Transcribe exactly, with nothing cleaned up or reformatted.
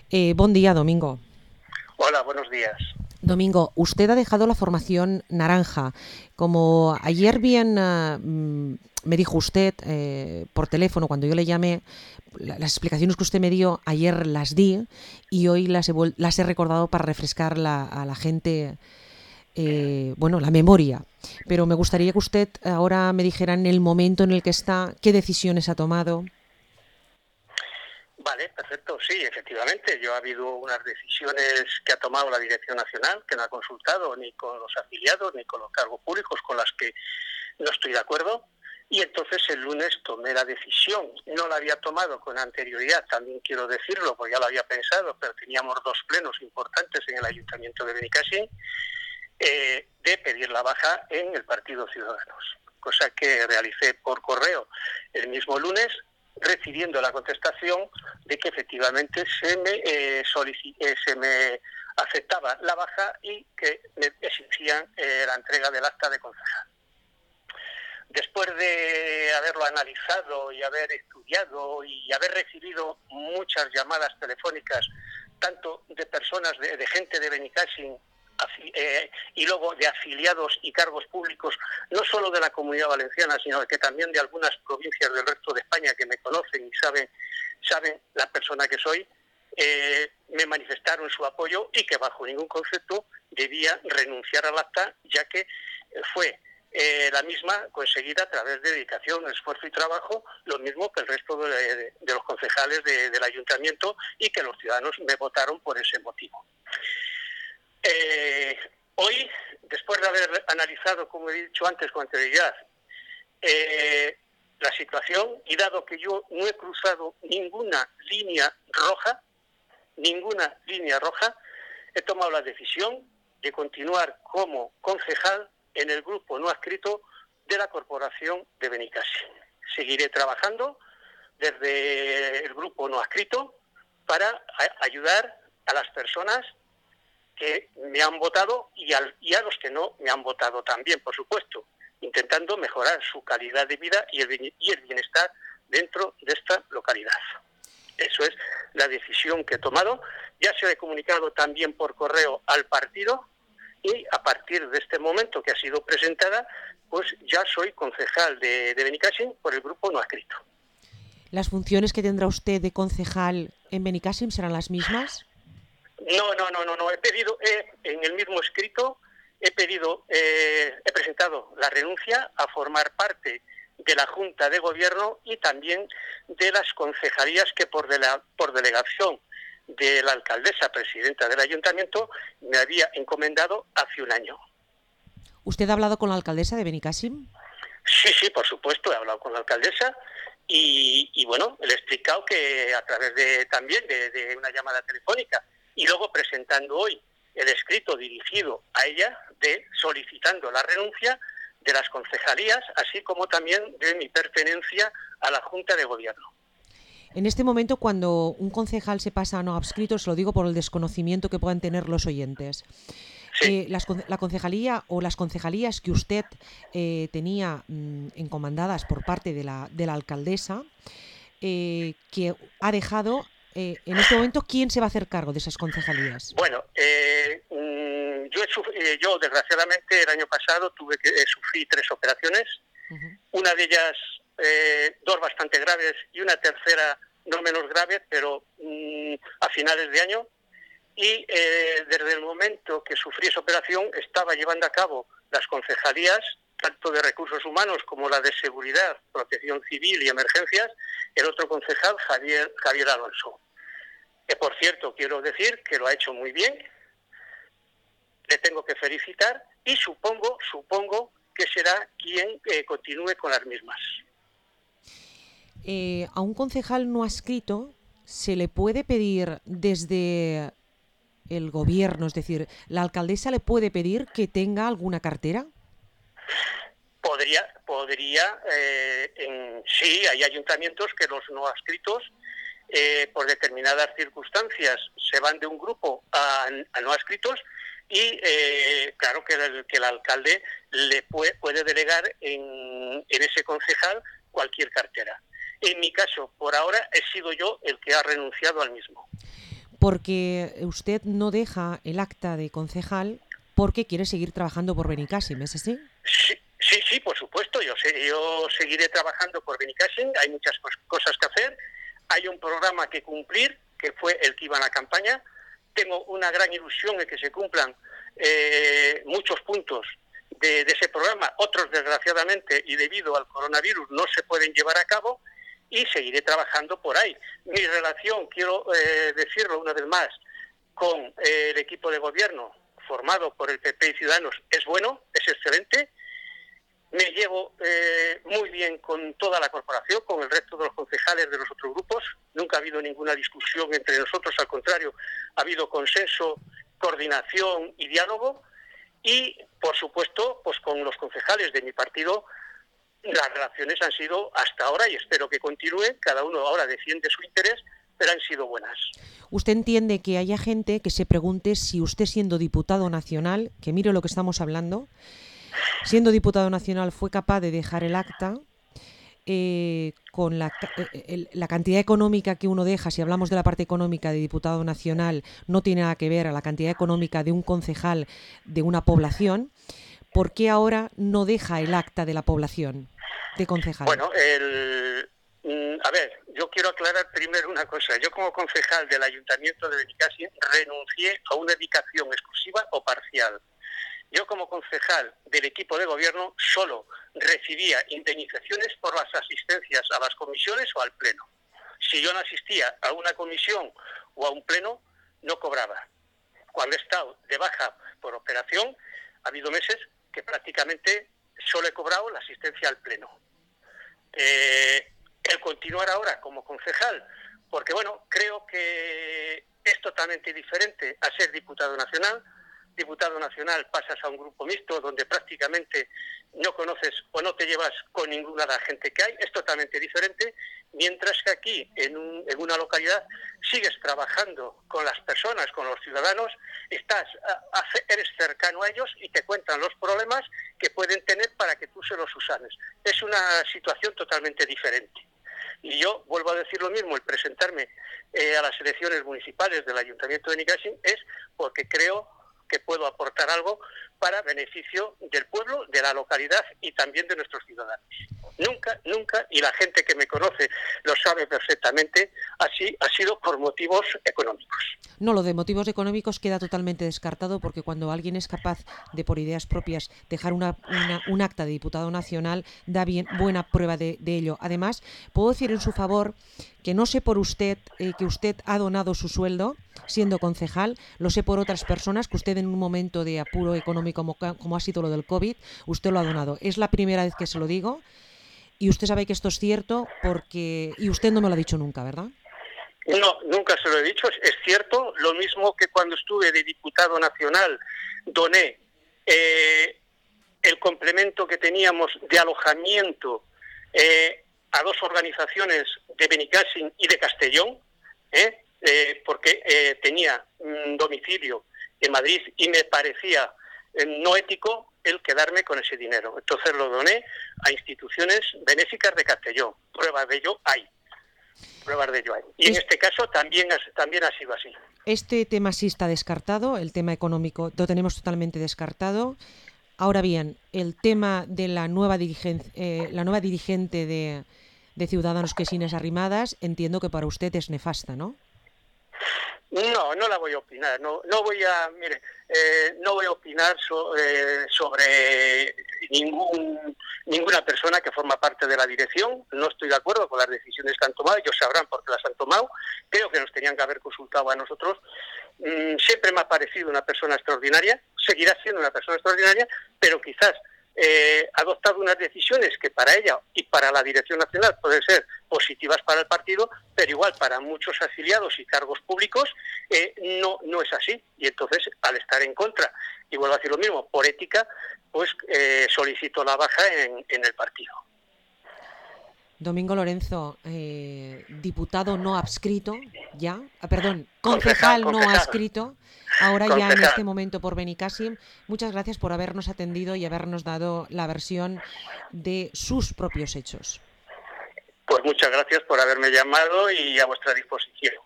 Eh, buen día, Domingo. Hola, buenos días. Domingo, usted ha dejado la formación naranja. Como ayer bien uh, me dijo usted eh, por teléfono cuando yo le llamé, la, las explicaciones que usted me dio ayer las di y hoy las he, las he recordado para refrescar la, a la gente, eh, bueno, la memoria. Pero me gustaría que usted ahora me dijera en el momento en el que está, qué decisiones ha tomado. Vale, perfecto. Sí, efectivamente. Yo ha habido unas decisiones que ha tomado la Dirección Nacional, que no ha consultado ni con los afiliados ni con los cargos públicos, con las que no estoy de acuerdo. Y entonces el lunes tomé la decisión. No la había tomado con anterioridad, también quiero decirlo, porque ya lo había pensado, pero teníamos dos plenos importantes en el Ayuntamiento de Benicàssim, eh, de pedir la baja en el Partido Ciudadanos. Cosa que realicé por correo el mismo lunes, recibiendo la contestación de que efectivamente se me, eh, solici- eh, se me aceptaba la baja y que me exigían eh, la entrega del acta de concejal. Después de haberlo analizado y haber estudiado y haber recibido muchas llamadas telefónicas, tanto de personas, de, de gente de Benicàssim, Eh, y luego de afiliados y cargos públicos, no solo de la Comunidad Valenciana, sino que también de algunas provincias del resto de España que me conocen y saben, saben la persona que soy, eh, me manifestaron su apoyo y que bajo ningún concepto debía renunciar al acta, ya que fue eh, la misma conseguida a través de dedicación, esfuerzo y trabajo, lo mismo que el resto de, de, de los concejales de, del ayuntamiento, y que los ciudadanos me votaron por ese motivo. Eh, hoy, después de haber analizado, como he dicho antes con anterioridad, eh, la situación, y dado que yo no he cruzado ninguna línea roja, ninguna línea roja, he tomado la decisión de continuar como concejal en el grupo no adscrito de la Corporación de Benicàssim. Seguiré trabajando desde el grupo no adscrito para a- ayudar a las personas que me han votado y, al, y a los que no me han votado también, por supuesto, intentando mejorar su calidad de vida y el, y el bienestar dentro de esta localidad. Eso es la decisión que he tomado. Ya se ha comunicado también por correo al partido y a partir de este momento que ha sido presentada, pues ya soy concejal de, de Benicàssim por el grupo no adscrito. ¿Las funciones que tendrá usted de concejal en Benicàssim serán las mismas? No, no, no, no, no. He pedido, he, en el mismo escrito, he pedido, eh, he presentado la renuncia a formar parte de la Junta de Gobierno y también de las concejalías que por, de la, por delegación de la alcaldesa presidenta del ayuntamiento me había encomendado hace un año. ¿Usted ha hablado con la alcaldesa de Benicàssim? Sí, sí, por supuesto, he hablado con la alcaldesa y, y bueno, le he explicado que a través de también de, de una llamada telefónica y luego presentando hoy el escrito dirigido a ella de solicitando la renuncia de las concejalías, así como también de mi pertenencia a la Junta de Gobierno. En este momento, cuando un concejal se pasa a no adscrito, se lo digo por el desconocimiento que puedan tener los oyentes. Sí. Eh, las, la concejalía o las concejalías que usted eh, tenía mmm, encomendadas por parte de la, de la alcaldesa, eh, que ha dejado, eh, en este momento, ¿quién se va a hacer cargo de esas concejalías? Bueno, eh, yo, he, yo desgraciadamente el año pasado tuve que eh, sufrí tres operaciones, uh-huh. Una de ellas, eh, dos bastante graves y una tercera no menos grave, pero mmm, a finales de año. Y eh, desde el momento que sufrí esa operación estaba llevando a cabo las concejalías, tanto de recursos humanos como la de seguridad, protección civil y emergencias, el otro concejal, Javier, Javier Alonso. Que por cierto, quiero decir que lo ha hecho muy bien, le tengo que felicitar y supongo, supongo que será quien eh, continúe con las mismas. Eh, a un concejal no adscrito se le puede pedir desde el gobierno, es decir, ¿la alcaldesa le puede pedir que tenga alguna cartera? Podría, podría eh, en, sí, hay ayuntamientos que los no adscritos, eh, por determinadas circunstancias, se van de un grupo a, a no adscritos y eh, claro que el, que el alcalde le puede, puede delegar en, en ese concejal cualquier cartera. En mi caso, por ahora, he sido yo el que ha renunciado al mismo. porque usted no deja el acta de concejal porque quiere seguir trabajando por Benicàssim, ¿es así? Sí, sí, sí, por supuesto. Yo, sé, yo seguiré trabajando por Benicàssim. Hay muchas cosas que hacer. Hay un programa que cumplir, que fue el que iba en la campaña. Tengo una gran ilusión en que se cumplan eh, muchos puntos de, de ese programa. Otros, desgraciadamente, y debido al coronavirus, no se pueden llevar a cabo. Y seguiré trabajando por ahí. Mi relación, quiero eh, decirlo una vez más, con eh, el equipo de gobierno formado por el P P y Ciudadanos es bueno, es excelente. Me llevo eh, muy bien con toda la corporación, con el resto de los concejales de los otros grupos. Nunca ha habido ninguna discusión entre nosotros, al contrario, ha habido consenso, coordinación y diálogo. Y, por supuesto, pues con los concejales de mi partido, las relaciones han sido hasta ahora, y espero que continúen, cada uno ahora defiende su interés, pero han sido buenas. ¿Usted entiende que haya gente que se pregunte si usted, siendo diputado nacional, que mire lo que estamos hablando, siendo diputado nacional fue capaz de dejar el acta eh, con la, el, la cantidad económica que uno deja? Si hablamos de la parte económica de diputado nacional, no tiene nada que ver a la cantidad económica de un concejal de una población. ¿Por qué ahora no deja el acta de la población de concejal? Bueno, el... A ver, yo quiero aclarar primero una cosa. Yo, como concejal del Ayuntamiento de Benicàssim, renuncié a una dedicación exclusiva o parcial. Yo, como concejal del equipo de gobierno, solo recibía indemnizaciones por las asistencias a las comisiones o al pleno. Si yo no asistía a una comisión o a un pleno, no cobraba. Cuando he estado de baja por operación, ha habido meses que prácticamente solo he cobrado la asistencia al pleno. Eh... El continuar ahora como concejal, porque bueno, creo que es totalmente diferente a ser diputado nacional. Diputado nacional pasas a un grupo mixto donde prácticamente no conoces o no te llevas con ninguna de la gente que hay, es totalmente diferente, mientras que aquí, en, un, en una localidad, sigues trabajando con las personas, con los ciudadanos, estás a, a, eres cercano a ellos y te cuentan los problemas que pueden tener para que tú se los subsanes. Es una situación totalmente diferente. Y yo vuelvo a decir lo mismo, el presentarme eh, a las elecciones municipales del Ayuntamiento de Benicàssim es porque creo que puedo aportar algo para beneficio del pueblo, de la localidad y también de nuestros ciudadanos. Nunca, nunca, y la gente que me conoce lo sabe perfectamente, así ha sido por motivos económicos. No, lo de motivos económicos queda totalmente descartado, porque cuando alguien es capaz de, por ideas propias, dejar una, una, un acta de diputado nacional, da bien buena prueba de, de ello. Además, puedo decir en su favor que no sé por usted, eh, que usted ha donado su sueldo siendo concejal, lo sé por otras personas, que usted en un momento de apuro económico como, como ha sido lo del COVID, usted lo ha donado. Es la primera vez que se lo digo, y usted sabe que esto es cierto, porque y usted no me lo ha dicho nunca, ¿verdad? No, nunca se lo he dicho, es cierto. Lo mismo que cuando estuve de diputado nacional, doné eh, el complemento que teníamos de alojamiento eh, a dos organizaciones de Benicàssim y de Castellón, ¿eh? Eh, porque eh, tenía un domicilio en Madrid y me parecía eh, no ético el quedarme con ese dinero. Entonces lo doné a instituciones benéficas de Castellón. Pruebas de ello hay. Pruebas de ello hay. Y en este caso también, también ha sido así. Este tema sí está descartado, el tema económico lo tenemos totalmente descartado. Ahora bien, el tema de la nueva dirigente, eh, la nueva dirigente de, de Ciudadanos, que es Inés Arrimadas, entiendo que para usted es nefasta, ¿no? No, no la voy a opinar. No, no voy a, mire, eh, no voy a opinar so, eh, sobre ningún ninguna persona que forma parte de la dirección. No estoy de acuerdo con las decisiones que han tomado. Ellos sabrán por qué las han tomado. Creo que nos tenían que haber consultado a nosotros. Mm, siempre me ha parecido una persona extraordinaria. Seguirá siendo una persona extraordinaria, pero quizás eh, ha adoptado unas decisiones que para ella y para la dirección nacional pueden ser positivas para el partido, pero igual para muchos afiliados y cargos públicos eh, no no es así. Y entonces, al estar en contra, y vuelvo a decir lo mismo, por ética, pues eh, solicito la baja en, en el partido. Domingo Lorenzo, eh, diputado no adscrito, ya, ah, perdón, concejal, concejal no concejal. adscrito, ahora concejal. Ya en este momento por Benicàssim. Muchas gracias por habernos atendido y habernos dado la versión de sus propios hechos. Pues muchas gracias por haberme llamado y a vuestra disposición.